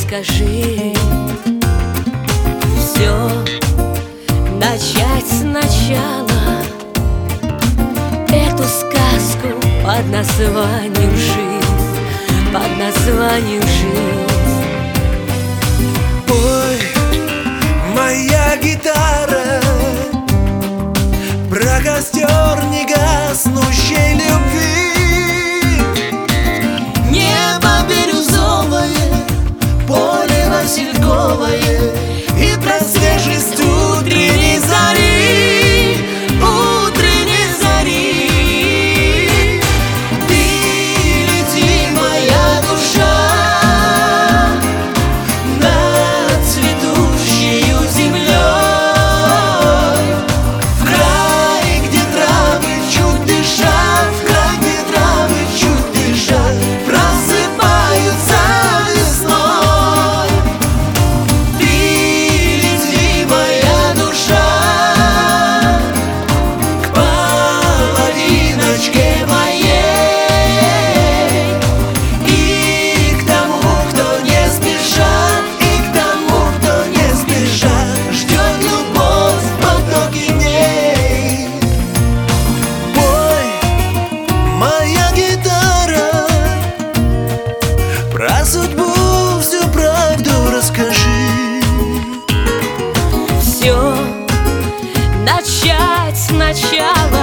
расскажи. Все начать сначала, эту сказку под названием жизнь, под названием жизнь. Ой, моя гитара, про костер негаснущей любви. Небо бирюзовое, поле васильковое, и про свежесть утренней зари, утренней зари. Ты лети, моя душа, над цветущею землей, в край, где травы чуть дышат, в край, где травы чуть дышат, просыпаются весной. Ты лети, моя душа, к половиночке моей, и к тому, кто не спешат, и к тому, кто не спешат, ждет любовь в потоке дней. Ой, моя гитара, про судьбу всю правду расскажи. Все начать сначала,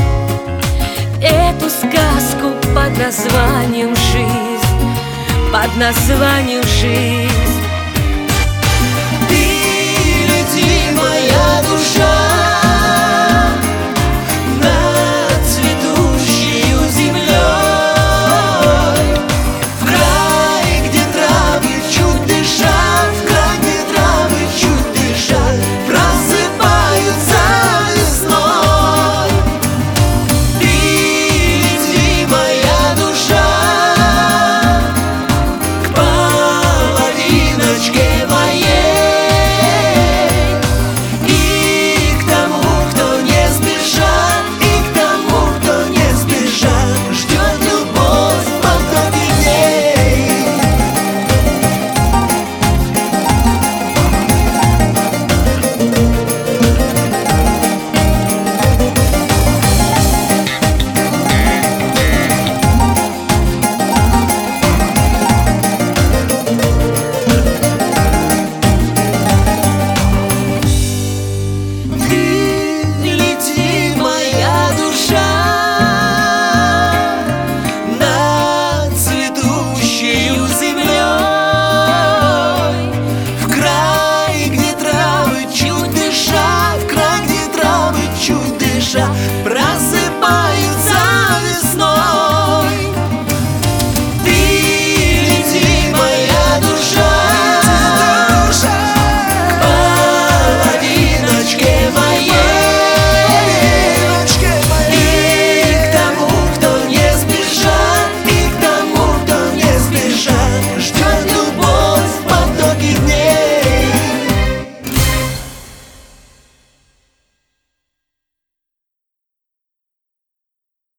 эту сказку под названием жизнь, под названием жизнь. Ты лети, моя душа,